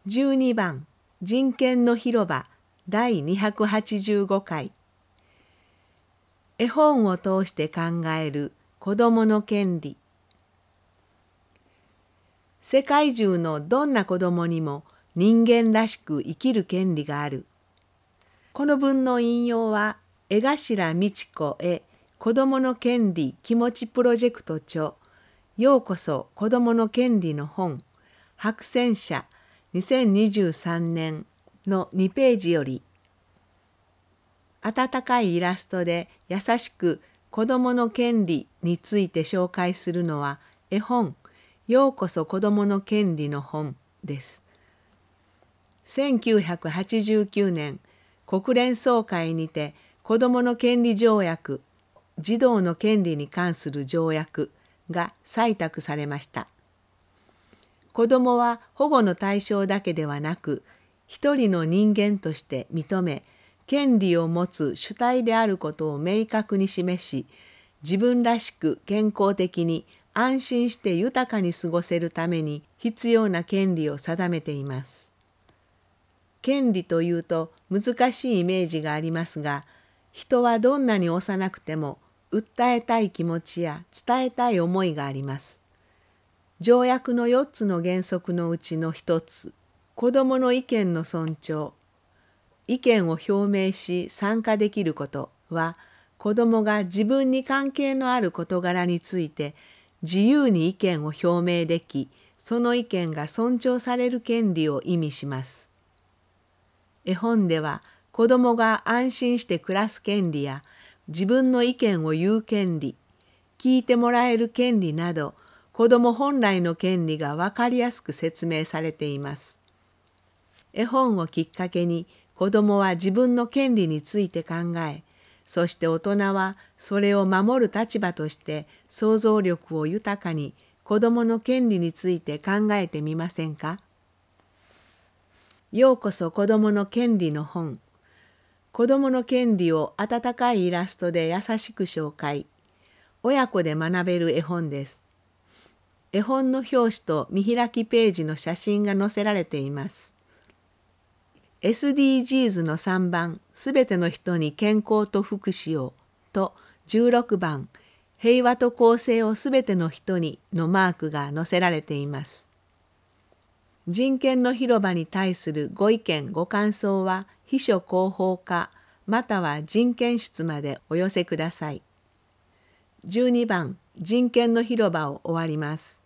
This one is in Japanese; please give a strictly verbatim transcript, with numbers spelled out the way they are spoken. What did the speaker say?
じゅうにばん人権の広場だいにひゃくはちじゅうごかい。絵本を通して考える子どもの権利。世界中のどんな子どもにも人間らしく生きる権利がある。この文の引用は江頭美智子絵子どもの権利気持ちプロジェクト著ようこそ子どもの権利の本白泉社にせんにじゅうさんねんのにページより。温かいイラストで優しく子どもの権利について紹介するのは絵本ようこそ子どもの権利の本です。せんきゅうひゃくはちじゅうきゅうねん国連総会にて子どもの権利条約児童の権利に関する条約が採択されました。子どもは保護の対象だけではなく一人の人間として認め権利を持つ主体であることを明確に示し自分らしく健康的に安心して豊かに過ごせるために必要な権利を定めています。権利というと難しいイメージがありますが、人はどんなに幼くても訴えたい気持ちや伝えたい思いがあります。条約のよっつの原則のうちのひとつ、子どもの意見の尊重、意見を表明し参加できることは、子どもが自分に関係のある事柄について自由に意見を表明でき、その意見が尊重される権利を意味します。絵本では子どもが安心して暮らす権利や自分の意見を言う権利、聞いてもらえる権利など子ども本来の権利が分かりやすく説明されています。絵本をきっかけに子どもは自分の権利について考え、そして大人はそれを守る立場として想像力を豊かに子どもの権利について考えてみませんか。ようこそ子どもの権利の本。子どもの権利を温かいイラストで優しく紹介。親子で学べる絵本です。絵本の表紙と見開きページの写真が載せられています。エスディージーズ のさんばん、すべての人に健康と福祉をとじゅうろくばん、平和と公正をすべての人にのマークが載せられています。人権の広場に対するご意見ご感想は秘書広報課または人権室までお寄せください。じゅうにばん人権の広場を終わります。